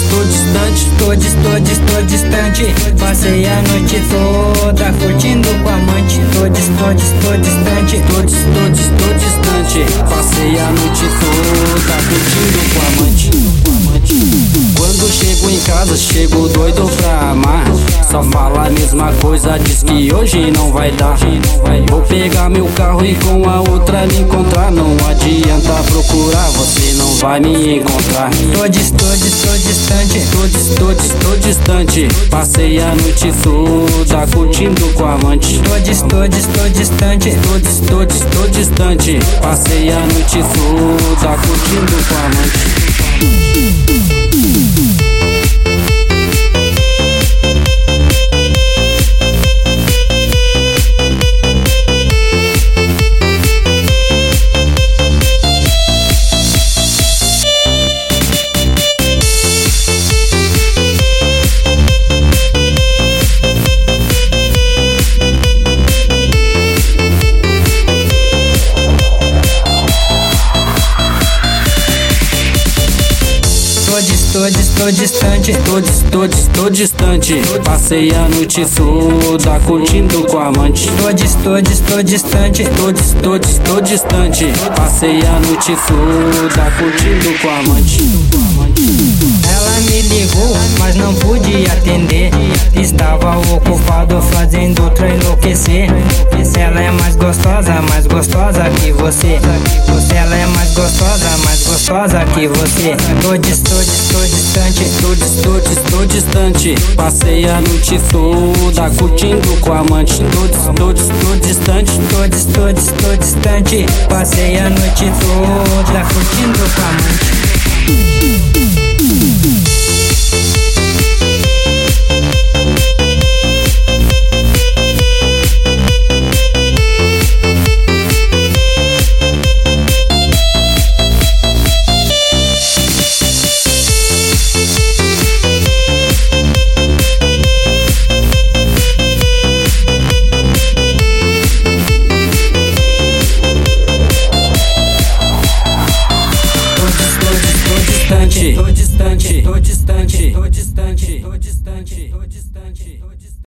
Tô distante. Passei a noite toda curtindo com a amante. Tô distante. Tô distante. Passei a noite toda curtindo com a amante. Quando chego em casa, chego doido pra amar. Só fala a mesma coisa, diz que hoje não vai dar. Vou pegar meu carro e com a outra me encontrar. Não adianta procurar, você não vai me encontrar. Tô distante. Passei a noite toda curtindo com a amante. Tô distante. Passei a noite toda curtindo com a amante. Tô distante. Passei a noite toda curtindo com a amante. Tô distante. Passei a noite toda curtindo com a amante. Ela me ligou, mas não pude atender. Estava ocupado fazendo outra enlouquecer. Ela é mais gostosa que você. Ela é mais gostosa que você. Tô distante. Passei a noite toda curtindo com a amante. Tô distante. Tô distante. Passei a noite toda